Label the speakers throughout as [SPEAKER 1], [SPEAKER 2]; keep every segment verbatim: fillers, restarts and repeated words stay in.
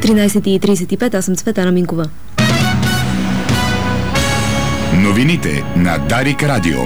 [SPEAKER 1] тринайсет и трийсет и пет, аз съм Цветана Минкова.
[SPEAKER 2] Новините на Дарик Радио.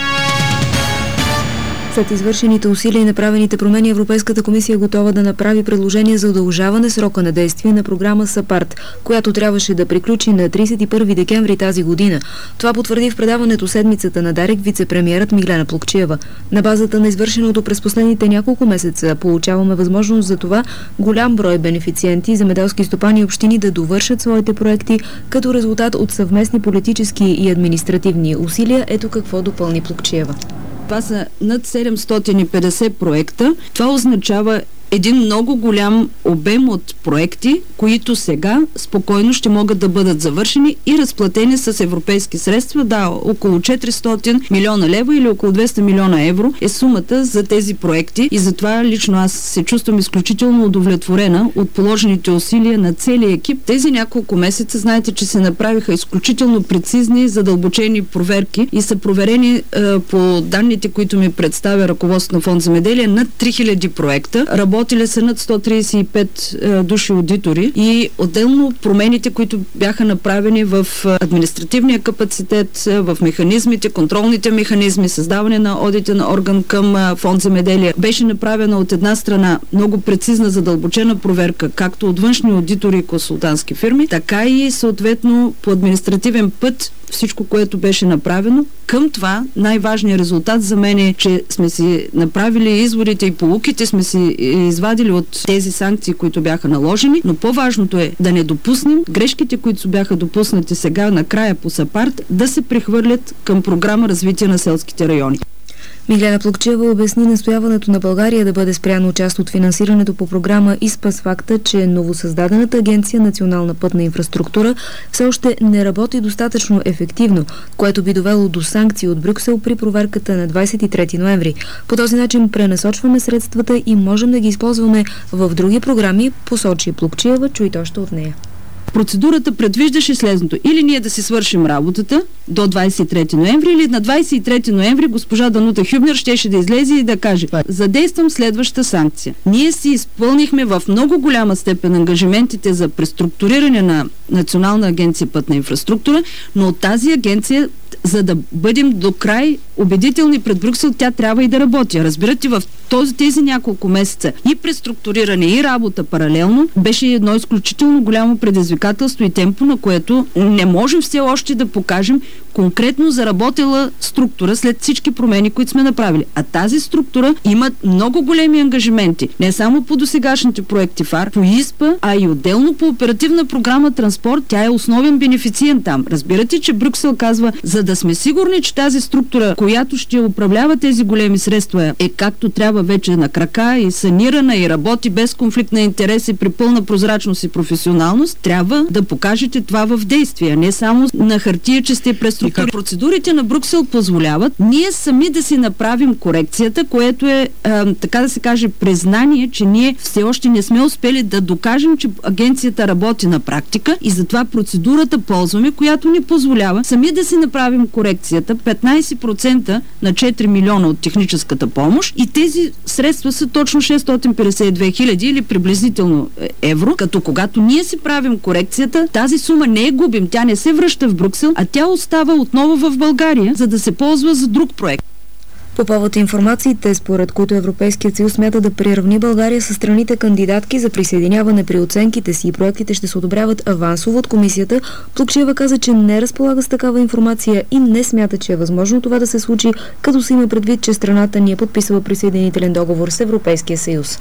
[SPEAKER 1] След извършените усилия и направените промени, Европейската комисия е готова да направи предложение за удължаване срока на действие на програма САПАРД, която трябваше да приключи на трийсет и първи декември тази година. Това потвърди в предаването Седмицата на Дарик вице-премиерът Миглена Плугчиева. На базата на извършеното през последните няколко месеца получаваме възможност за това голям брой бенефициенти, земеделски стопани и общини да довършат своите проекти като резултат от съвместни политически и административни усилия. Ето какво допълни Плугчиева.
[SPEAKER 3] Това са над седемстотин и петдесет проекта. Това означава един много голям обем от проекти, които сега спокойно ще могат да бъдат завършени и разплатени с европейски средства. Да, около четиристотин милиона лева или около двеста милиона евро е сумата за тези проекти и затова лично аз се чувствам изключително удовлетворена от положените усилия на целия екип. Тези няколко месеца, знаете, че се направиха изключително прецизни, задълбочени проверки и са проверени е, по данните, които ми представя ръководството на Фонд Земеделие, над три хиляди проекта. Работили са над сто трийсет и пет е, души аудитори и отделно промените, които бяха направени в административния капацитет, в механизмите, контролните механизми, създаване на одитен орган към е, Фонд Земеделие. Беше направена от една страна много прецизна, задълбочена проверка, както от външни аудитори и консултантски фирми, така и съответно по административен път всичко, което беше направено. Към това най-важният резултат за мен е, че сме си направили изводите и поуките, сме си извадили от тези санкции, които бяха наложени, но по-важното е да не допуснем грешките, които бяха допуснати сега накрая по САПАРД, да се прехвърлят към програма развитие на селските райони.
[SPEAKER 1] Миглена Плугчиева обясни настояването на България да бъде спряно част от финансирането по програма ИСПА с факта, че новосъздадената агенция Национална пътна инфраструктура все още не работи достатъчно ефективно, което би довело до санкции от Брюксел при проверката на двайсет и трети ноември. По този начин пренасочваме средствата и можем да ги използваме в други програми, посочи Плугчиева, чуйте още от нея.
[SPEAKER 3] Процедурата предвиждаше следното. Или ние да си свършим работата до двайсет и трети ноември, или на двайсет и трети ноември госпожа Данута Хюбнер щеше да излезе и да каже: задействам следваща санкция. Ние си изпълнихме в много голяма степен ангажиментите за преструктуриране на Национална агенция пътна инфраструктура, но от тази агенция, за да бъдем до край убедителни пред Брюксел, тя трябва и да работи. Разбирате, в този, тези няколко месеца и преструктуриране, и работа паралелно беше едно изключително голямо предизвикателство и темпо, на което не можем все още да покажем конкретно заработила структура след всички промени, които сме направили. А тази структура има много големи ангажименти. Не само по досегашните проекти ФАР, по ИСПА, а и отделно по оперативна програма Транспорт. Тя е основен бенефициент там. Разбирате, че Брюксел казва, за да сме сигурни, че тази структура, която ще управлява тези големи средства, е както трябва вече на крака и санирана и работи без конфликт на интереси при пълна прозрачност и професионалност, трябва да покажете това в действие, не само на хартия, че сте преструктурирани. Процедурите на Брюксел позволяват ние сами да си направим корекцията, което е, а, така да се каже, признание, че ние все още не сме успели да докажем, че агенцията работи на практика и затова процедурата ползваме, която ни позволява сами да си направим корекцията, петнайсет процента на четири милиона от техническата помощ и тези средства са точно шестстотин петдесет и две хиляди или приблизително евро, като когато ние си правим корекцията, тази сума не е губим, тя не се връща в Брюксел, а тя остава отново в България, за да се ползва за друг проект.
[SPEAKER 1] По повод информациите, според които Европейският съюз смята да приравни България с страните кандидатки за присъединяване при оценките си и проектите ще се одобряват авансово от комисията, Плугчиева каза, че не разполага с такава информация и не смята, че е възможно това да се случи, като се има предвид, че страната ни е подписала присъединителен договор с Европейския съюз.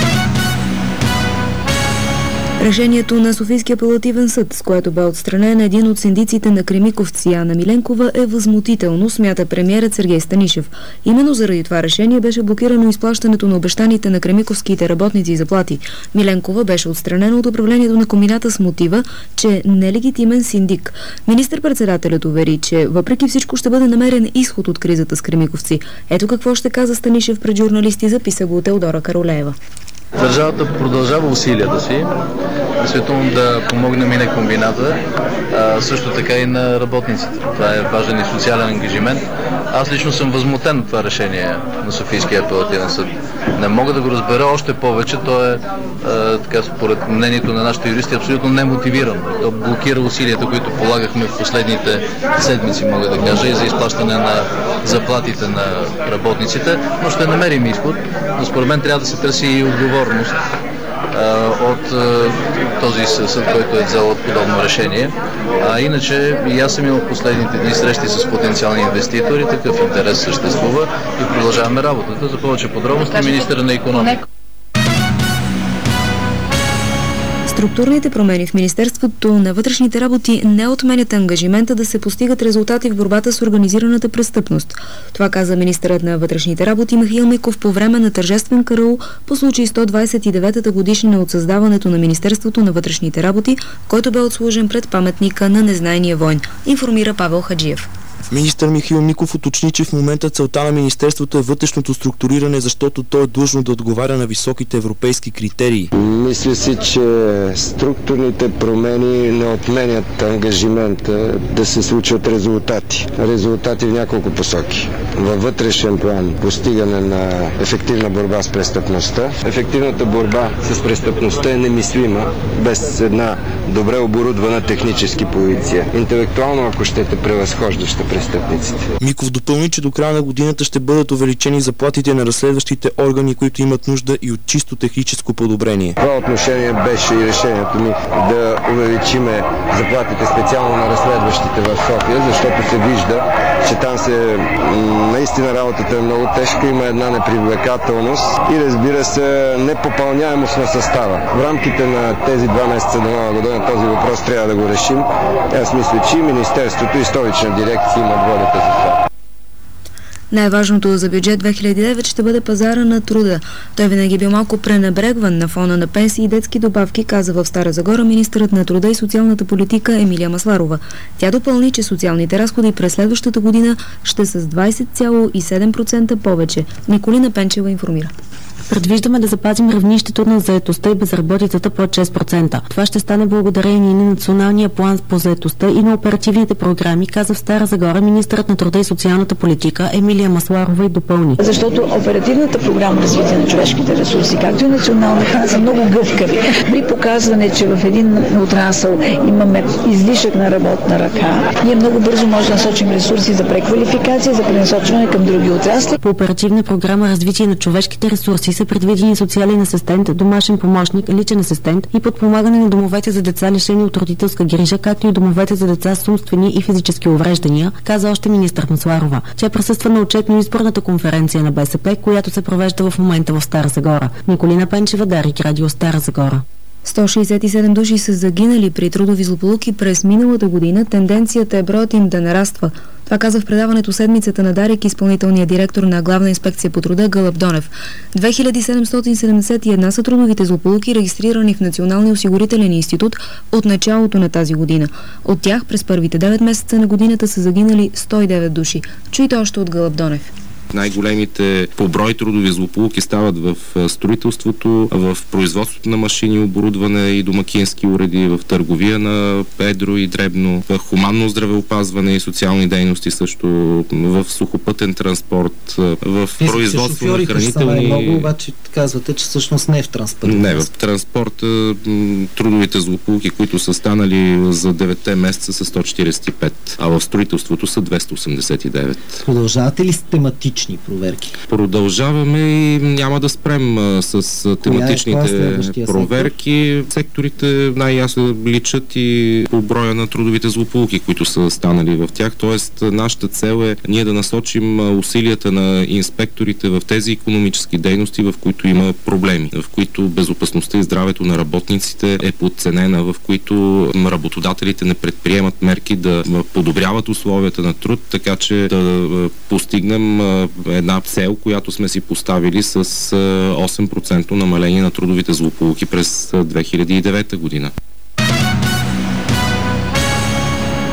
[SPEAKER 1] Решението на Софийския апелативен съд, с което бе отстранен един от синдиците на Кремиковци, Ана Миленкова, е възмутително, смята премиерът Сергей Станишев. Именно заради това решение беше блокирано изплащането на обещаните на кремиковските работници и заплати. Миленкова беше отстранена от управлението на комбината с мотива, че е нелегитимен синдик. Министър-председателят увери, че въпреки всичко ще бъде намерен изход от кризата с Кремиковци. Ето какво ще каза Станишев пред журналисти, записа го Теодора Каролеева.
[SPEAKER 4] Държавата продължава усилията си, действително да помогнем и на комбината, а също така и на работниците. Това е важен и социален ангажимент. Аз лично съм възмутен от това решение на Софийския апелативен съд. Не мога да го разбера още повече. То е, а, така, според мнението на нашите юристи, абсолютно немотивирано. То блокира усилията, които полагахме в последните седмици, мога да кажа, и за изплащане на заплатите на работниците, но ще намерим изход. Но според мен трябва да се търси и отговорност от този съд, който е взел подобно решение. А иначе и аз съм имал последните дни срещи с потенциални инвеститори, такъв интерес съществува и продължаваме работата. За повече подробности министъра на икономика.
[SPEAKER 1] Структурните промени в Министерството на вътрешните работи не отменят ангажимента да се постигат резултати в борбата с организираната престъпност. Това каза министърът на вътрешните работи Михаил Миков по време на тържествен караул по случай сто двадесет и деветата годишнина от създаването на Министерството на вътрешните работи, който бе отслужен пред паметника на незнайния войн, информира Павел Хаджиев.
[SPEAKER 5] Министър Михаил Миков уточни, че в момента целта на Министерството е вътрешното структуриране, защото то е длъжно да отговаря на високите европейски критерии.
[SPEAKER 6] Мисля си, че структурните промени не отменят ангажимента да се случват резултати. Резултати в няколко посоки. Във вътрешен план постигане на ефективна борба с престъпността. Ефективната борба с престъпността е немислима без една добре оборудвана технически полиция. Интелектуално, ако щете, превъзхождаща престъпниците.
[SPEAKER 5] Миков допълни, че до края на годината ще бъдат увеличени заплатите на разследващите органи, които имат нужда и от чисто техническо подобрение.
[SPEAKER 6] Това отношение беше и решението ми да увеличиме заплатите специално на разследващите в София, защото се вижда, че там се наистина работата е много тежка, има една непривлекателност и разбира се непопълняемост на състава. В рамките на тези два месеца до Нова година този въпрос трябва да го решим. Аз мисля, че и Министерството и Столична дирекция имат волята за това.
[SPEAKER 1] Най-важното за бюджет две хиляди и девета ще бъде пазара на труда. Той винаги е бил малко пренебрегван на фона на пенсии и детски добавки, каза в Стара Загора министърът на труда и социалната политика Емилия Масларова. Тя допълни, че социалните разходи през следващата година ще са с двадесет цяло и седем процента повече. Николина Пенчева информира.
[SPEAKER 7] Предвиждаме да запазим равнището на заетостта и безработицата под шест процента. Това ще стане благодарение на националния план по заетостта и на оперативните програми, каза в Стара Загора министърът на труда и социалната политика Емилия Масларова и допълни.
[SPEAKER 8] Защото оперативната програма развитие на човешките ресурси, както и националната, са много гъвкави. При показване, че в един отрасъл имаме излишък на работна ръка, ние много бързо може да насочим ресурси за преквалификация, за пренасочване към други отрасли.
[SPEAKER 7] По оперативна програма развитие на човешките ресурси са предвидени социален асистент, домашен помощник, личен асистент и подпомагане на домовете за деца лишени от родителска грижа, както и домовете за деца с умствени и физически увреждания, каза още министър Масларова. Тя присъства на отчетно-изборната конференция на БСП, която се провежда в момента в Стара Загора. Николина Пенчева, Дарик Радио, Стара Загора.
[SPEAKER 1] сто шестдесет и седем души са загинали при трудови злополуки през миналата година. Тенденцията е броят им да нараства. Това каза в предаването Седмицата на Дарик изпълнителният директор на Главна инспекция по труда Гълъб Донев. две хиляди седемстотин седемдесет и една са трудовите злополуки, регистрирани в Националния осигурителен институт от началото на тази година. От тях през първите девет месеца на годината са загинали сто и девет души. Чуйте още от Гълъб Донев.
[SPEAKER 9] Най-големите по брой трудови злополуки стават в строителството, в производството на машини, оборудване и домакински уреди, в търговия на едро и дребно, в хуманно здравеопазване и социални дейности също, в сухопътен транспорт, в производство на хранителни...
[SPEAKER 10] Много, обаче казвате, че всъщност не е в транспорта.
[SPEAKER 9] Не, в транспорта трудовите злополуки, които са станали за деветте месеца са сто четиридесет и пет, а в строителството са двеста осемдесет и девет.
[SPEAKER 10] Продължавате ли с тематични проверки?
[SPEAKER 9] Продължаваме и няма да спрем а, с тематичните е проверки. Сектор? Секторите най-ясно личат и по броя на трудовите злополуки, които са станали в тях. Тоест, нашата цел е ние да насочим усилията на инспекторите в тези икономически дейности, в които има проблеми, в които безопасността и здравето на работниците е подценена, в които работодателите не предприемат мерки да подобряват условията на труд, така че да постигнем една цел, която сме си поставили с осем процента намаление на трудовите злополуки през две хиляди и девета година.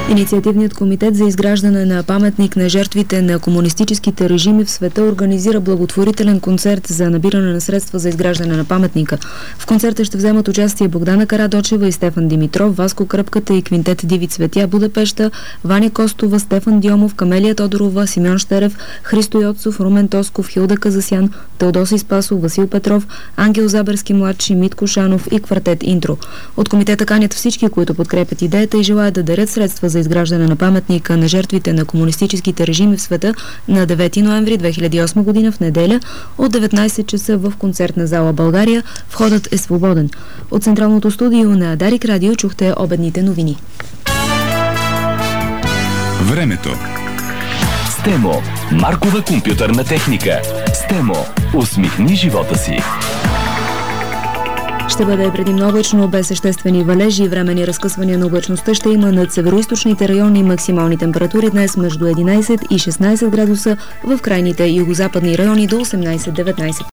[SPEAKER 1] Инициативният комитет за изграждане на паметник на жертвите на комунистическите режими в света организира благотворителен концерт за набиране на средства за изграждане на паметника. В концерта ще вземат участие Богдана Карадочева и Стефан Димитров, Васко Кръпката и квинтет Диви цветя, Будапеща, Ваня Костова, Стефан Дьомов, Камелия Тодорова, Симеон Щерев, Христо Йоцов, Румен Тосков, Хилда Казасян, Теодоси Спасов, Васил Петров, Ангел Заберски младши, Митко Шанов и квартет Интро. От комитета канят всички, които подкрепят идеята и желаят да дарят средства за изграждане на паметника на жертвите на комунистическите режими в света на девети ноември две хиляди и осма година в неделя от деветнайсет часа в концертна зала България. Входът е свободен. От централното студио на Дарик Радио чухте обедните новини.
[SPEAKER 2] Времето.
[SPEAKER 11] Стемо. Маркова компютърна техника. Стемо. Усмихни живота си.
[SPEAKER 1] Ще бъде предимно облачно, без съществени валежи и временни разкъсвания на облачността ще има над североизточните райони. Максимални температури днес между единайсет и шестнайсет градуса, в крайните югозападни райони до осемнайсет-деветнайсет.